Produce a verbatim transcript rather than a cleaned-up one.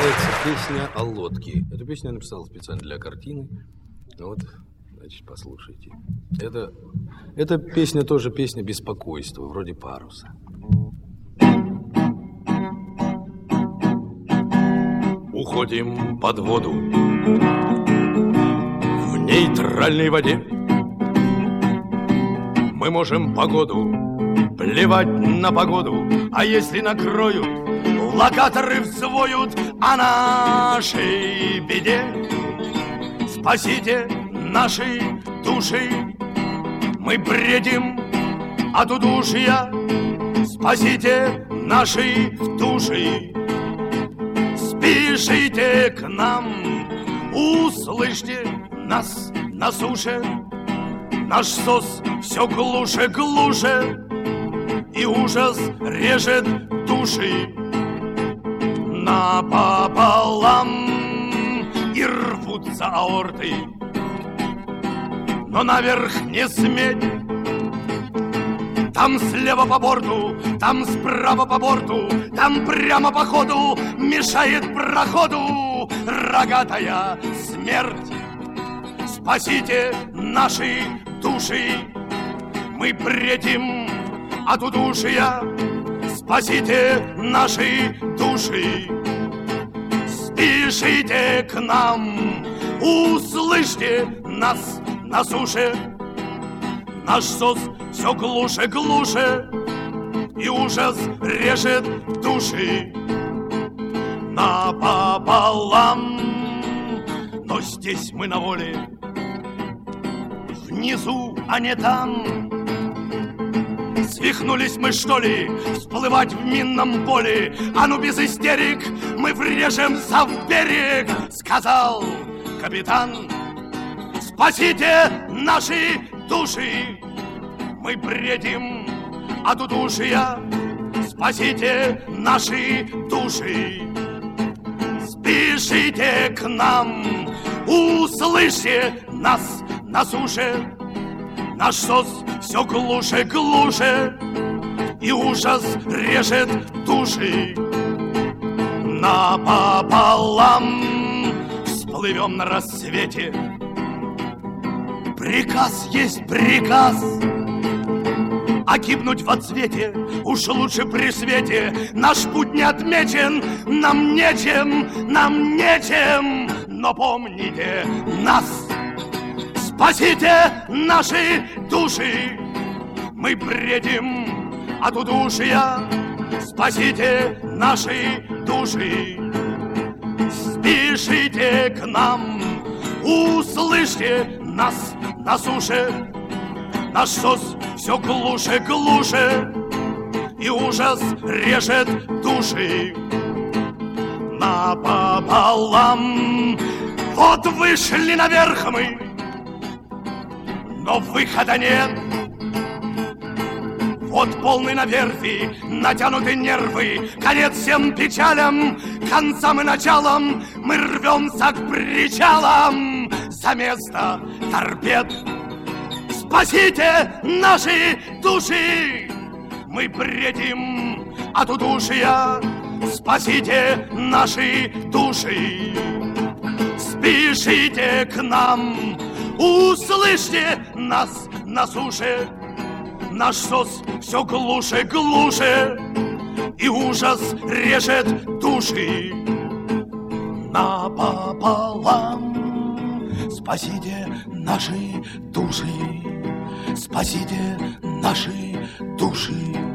называется «Песня о лодке». Эту песню я написал специально для картины. Вот, значит, послушайте. Это, эта песня тоже песня беспокойства, вроде паруса. Уходим под воду в нейтральной воде. Мы можем погоду плевать на погоду, а если накроют, локаторы взвоют о нашей беде. Спасите наши души, мы бредим от удушья. Спасите наши души, спешите к нам, услышьте нас на суше. Наш сос все глуше, глуше, и ужас режет души напополам, и рвутся аорты. Но наверх не сметь, там слева по борту, там справа по борту, там прямо по ходу мешает проходу рогатая смерть. Спасите наши души, мы бредим от удушья. Спасите наши души, спешите к нам, услышьте нас на суше. Наш сос все глуше, глуше, и ужас режет души напополам. Но здесь мы на воле, внизу, а не там. Свихнулись мы, что ли, всплывать в минном поле? А ну без истерик, мы врежемся в берег, сказал капитан. Спасите наши души, мы бредим от удушья. Спасите наши души, спешите к нам, услышьте нас на суше. Наш сос все глуше, глуше, и ужас режет души напополам. Всплывем на рассвете, приказ есть приказ, а гибнуть в отсвете уж лучше при свете. Наш путь не отмечен, нам нечем, нам нечем, но помните нас. Спасите наши души, мы бредим от удушья. Спасите наши души, спешите к нам, услышьте нас на суше. Наш сос все глуше, глуше, и ужас режет души напополам. Вот вышли наверх мы, но выхода нет. Вот полный на верфи, натянуты нервы, конец всем печалям, концам и началам. Мы рвемся к причалам за место торпед. Спасите наши души, мы бредим от удушья. Спасите наши души, спешите к нам, услышьте нас на суше. Наш сос все глуше, глуше, и ужас режет души напополам. Спасите наши души, спасите наши души.